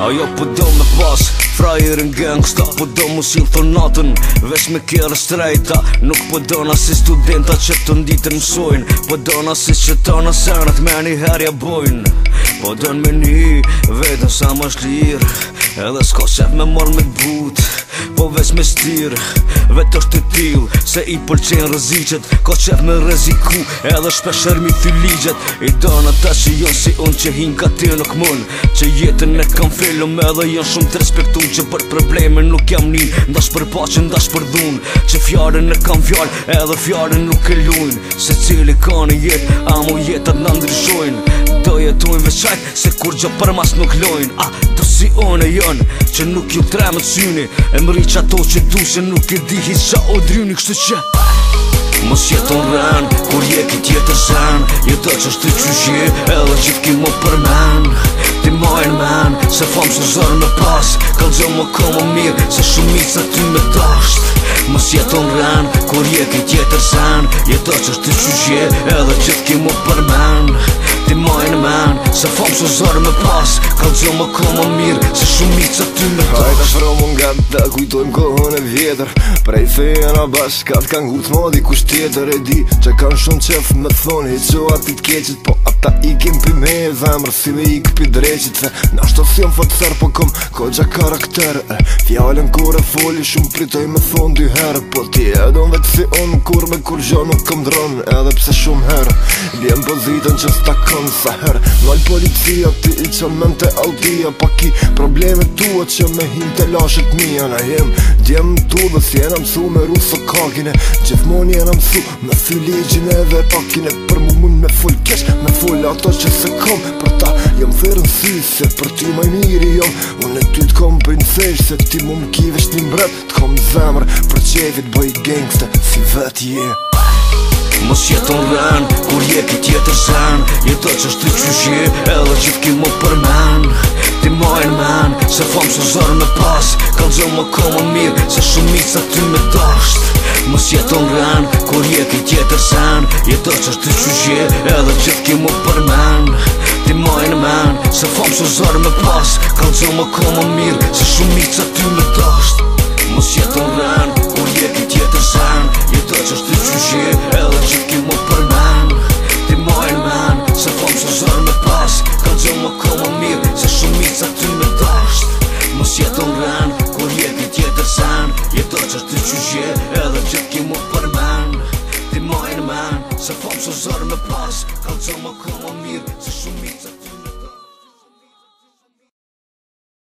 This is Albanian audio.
Ajo po do me pas frajerin gangsta, po do mu s'il thonatën veç me kjerë strejta. Nuk po do na si studenta që të nditën mësojnë, po do na si që ta në senat me një herja bojnë. Po do në me një vetën sa ma shlirë, edhe s'ka qef me marrë me t'but, po veç me stirë. Vetë është të tilë, se i pëlqenë rëzicet, ka qef me reziku, edhe shpesher mi thy ligjet. I donë ata që jonë si unë që hinë ka ty nuk mund, që jetën e kam filum edhe jonë shumë të respektun, që për probleme nuk jam një, ndash për paqe ndash për dhun, që fjallën e kam fjallë edhe fjallën nuk e lujnë. Se cili ka në jetë, amo jetët në ndryshojnë, do jetojnë veçajt se kur gjë për mas nuk lojnë. Do si one jënë, që nuk ju tremet syni, e më riq ato që du se nuk e di his qa o dryni. Kështu që mos jeton rën, kur je ki tjetër sen, jeto që është të qyshje, edhe gjithë ki më përmen. Ti majnë men, se famë që zërë me pas, kallë gjë më ka më mirë, se shumica ty me dasht. Mos jeton rën, kur je ki tjetër sen, jeto që është të qyshje, edhe gjithë ki më përmen. Ti majnë men, se famë që zërë me pas, kallë gjë më ka më mirë, se shumica ty me dasht. Hajta shromu nga ta kujtojmë kohën e vjetër, prej fejena bashkat kanë gut modi kusht tjetër. E di që kanë shumë qef me thoni që atit keqit, po ata i kem pi me e zemrë si me i këpi dreqit. Se nashto si jam fatëser po kom kogja karakter, fjallën kur e foli shumë pritoj me thonë dy herë. Po ti edon vetë si unë kur me kur gjo nuk kom dronë, edhe pse shumë herë bjem pozitën që s'ta kon sa herë. Nall policia ti i që mente audia, pa ki probleme tua që me him të lashet mija. Na jem djem tu dhe si jena mësu me rusë kakine, gjithmon jena mësu me thy ligjin edhe pakine. Për mu mund me full kesh, me full ato që se kom, për ta jom thërën sy, se për ty maj miri jom. Unë e ty t'kom princesh, se ti mu m'kivesh një mbret, t'kom zemër për qefit bëj gangsta si vet je. Mos jeton rën, kur je ki tjetër sen, jeto që është të qyshje, edhe gjithë ki më përmen. Ti majnë men, se famë që zërë me pas, kallë gjë më ka më mirë, se shumica ty me dasht. Mos jeton rën, kur je ki tjetër sen, jeto që është të qyshje, edhe gjithë ki më përmen. Ti majnë men, se famë që zërë me pas, kallë gjë më ka më mirë, se shumica ty me dasht. Mos jeton rën, kur je ki tjetër sen, jeto që është të qyshje, edhe gjithë ki më përmen. Ti majnë men, se famë që zërë me pas, kallë gjë më ka më mirë, se shumica ty me dasht. Mos jeton rën, kur je ki tjetër sen, jeto që është të qyshje, edhe gjithë ki më përmen. Ti majnë men, se famë që zërë me pas, kallë gjë më ka më mirë, se shumica ty